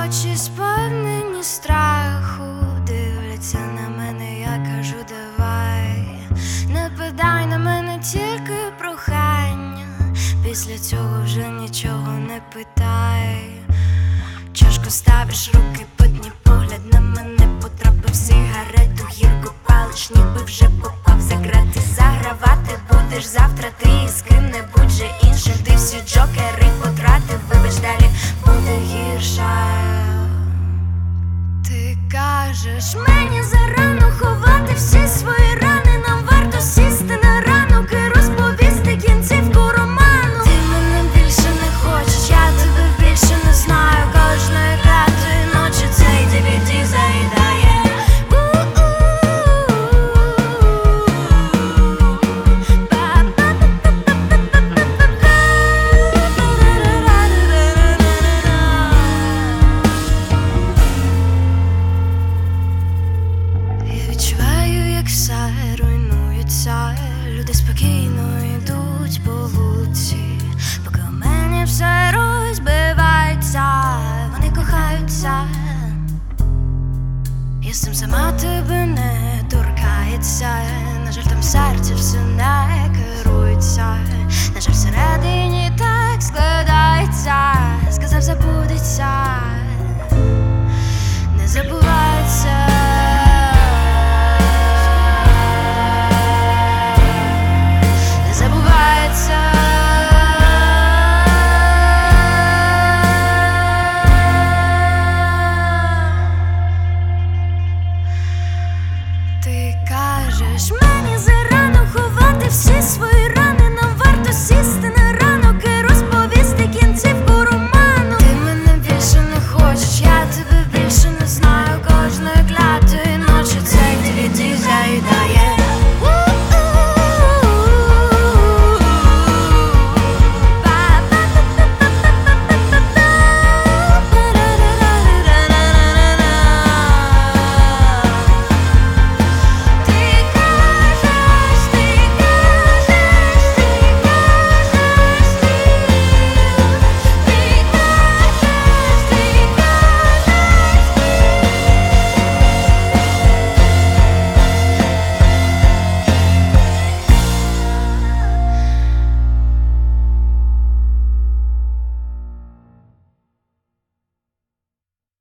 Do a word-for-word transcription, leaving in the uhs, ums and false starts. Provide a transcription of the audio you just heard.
очі сповнені страху, дивляться на мене, я кажу, давай, не питай на мене, тільки прохання. Після цього вже нічого не питай. Чашку ставиш, руки потні, погляд на мене потрапив сигарету, гірко палиш, ніби вже попав за грати. Загравати будеш завтра ти з ким-небудь же іншим. Ти всі джокери потратив, вибач, далі буде гірше. Ти кажеш мені зарано ховати всі свої рани. Нам варто сісти на ранок і розповісти кінцівку роману. Ти мене більше не хочеш, я тебе більше не знаю. Кожної п'ятої ночі цей ді ві ді заїдає. Я відчуваю, як все руйнується. Люди спокійно йдуть по вулиці, поки у мене все розбивається. Вони кохаються, я сам сама тебе не торкається. На жаль, там серце все не керується. На жаль, всередині так складається. Сказав, забудеться, не забувай.